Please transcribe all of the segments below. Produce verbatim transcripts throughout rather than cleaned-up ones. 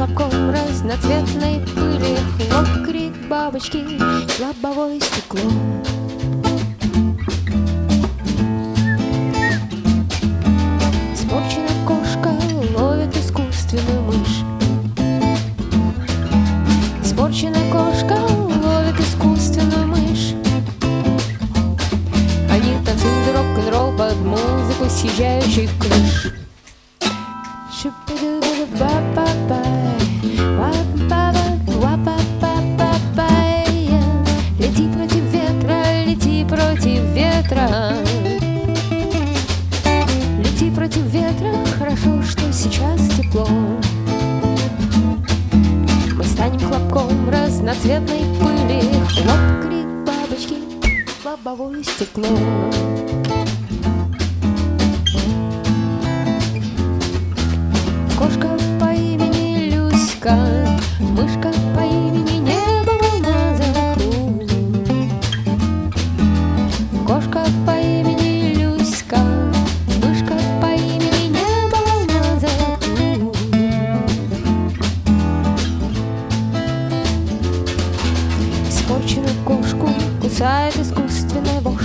хлопком разноцветной пыли, хлоп, крик бабочки, лобовое стекло. Испорченная кошка ловит искусственную мышь. Испорченная кошка ловит искусственную мышь. Они танцуют рок-н-ролл под музыку съезжающих крыш. Лети против ветра, лети против ветра. Лети против ветра, хорошо, что сейчас тепло. Мы станем хлопком разноцветной пыли, хлоп, крик бабочки, лобовое стекло. Кошка по имени Люська, мышка по имени Небо, волна за круг. Кошка по имени Люська, мышка по имени Небо, волна за круг. Испорченную кошку кусает искусственная вошь.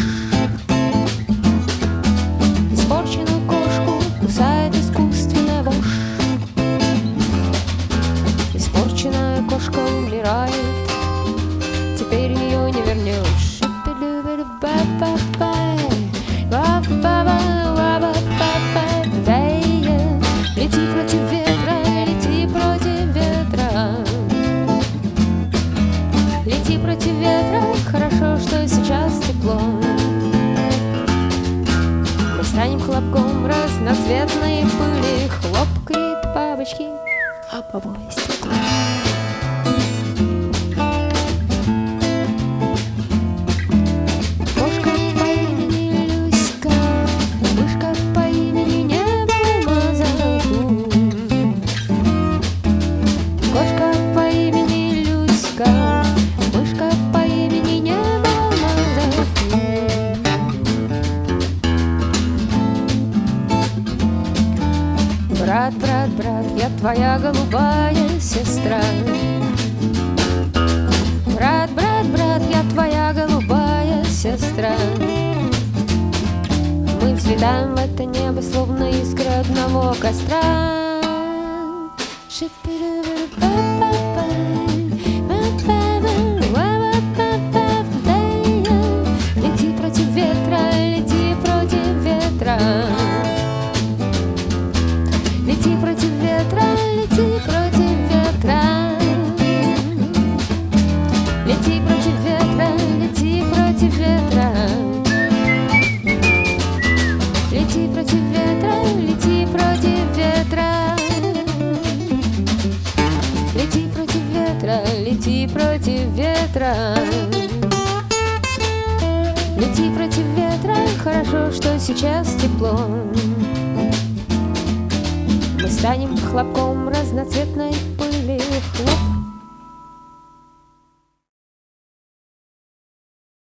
Испорченную кошку кусает искусственная вошь. Испорченная кошка умирает, теперь ее не вернешь. Лети против ветра, лети против ветра. Лети против ветра, хорошо, что сейчас тепло. Мы станем хлопком разноцветной пыли, хлоп, крик бабочки, лобовое стекло. Кошка по имени Люська, мышка по имени Небо, волна за круг. Кошка по имени Люська, мышка по имени Небо, волна за круг. Брат, брат, брат, я твоя голубая сестра. Брат, брат, брат, я твоя голубая сестра. Мы взлетаем в это небо, словно искры одного костра. Лети против ветра, лети против ветра. Лети против ветра, лети против ветра. Лети против ветра, лети против ветра. Лети против ветра, лети против ветра. Лети против ветра, лети против ветра. Лети против ветра, хорошо, что сейчас тепло. Мы станем хлопком разноцветной пыли, хлоп.